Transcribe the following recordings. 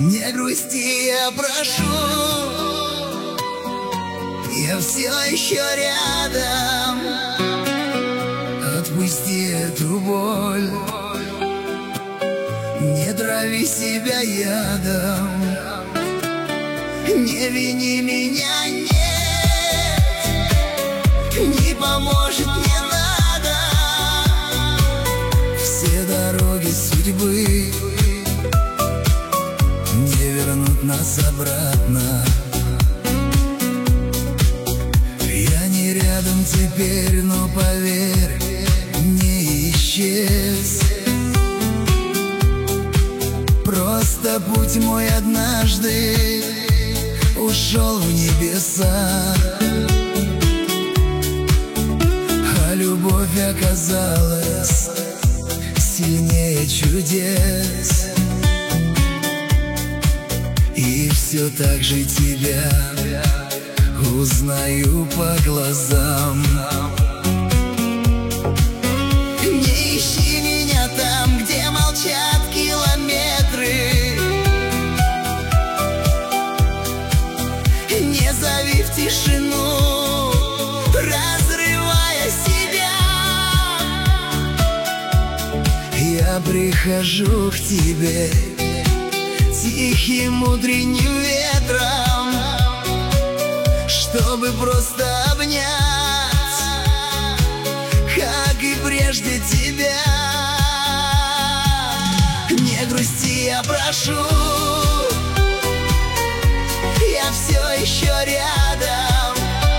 Не грусти, я прошу, я все еще рядом. Отпусти эту боль, не трави себя ядом. Не вини меня, нет, не поможет, не надо. Все дороги судьбы не вернут нас обратно. Я не рядом теперь, но поверь, не исчез. Просто путь мой однажды ушел в небеса, а любовь оказалась сильнее чудес. И все так же тебя узнаю по глазам. Не ищи меня там, где молчат километры. Не зови в тишину, разрывая себя. Я прихожу к тебе тихим утренним ветром, чтобы просто обнять, как и прежде тебя. Не грусти, я прошу, я все еще рядом.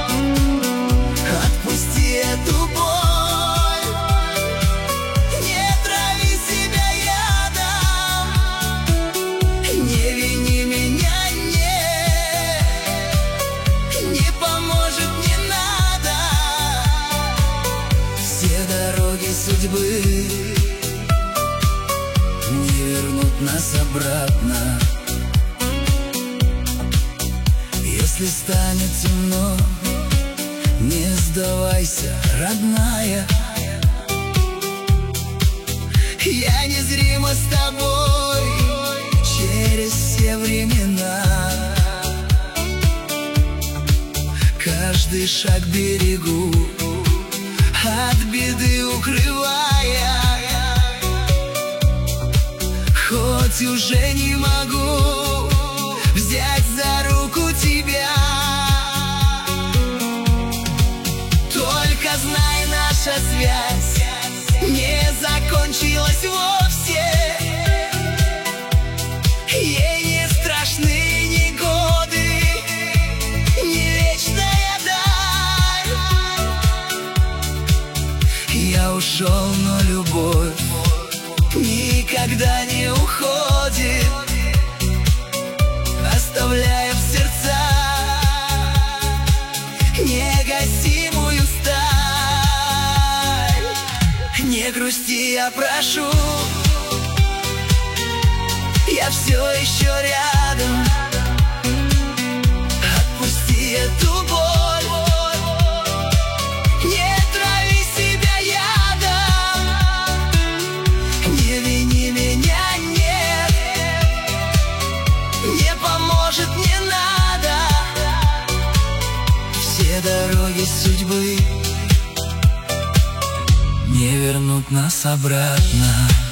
Отпусти эту боль, не трави себя ядом. Не вини меня, нет, не поможет, не надо. Все дороги судьбы не вернут нас обратно. Если станет темно, не сдавайся, родная. Я незримо с тобой через все времена. Каждый шаг берегу, от беды укрывая. Хоть уже не могу взять за руку тебя, только знай, наша связь не закончилась вовсе. Ей не страшны ни годы, ни вечная даль. Я ушел, но любовь никогда не уходит, оставляя в сердцах негасимую сталь. Не грусти, я прошу, я все еще рядом. Отпусти эту боль, не трави себя ядом. Не вини меня, нет, не поможет, не надо. Все дороги судьбы не вернут нас обратно.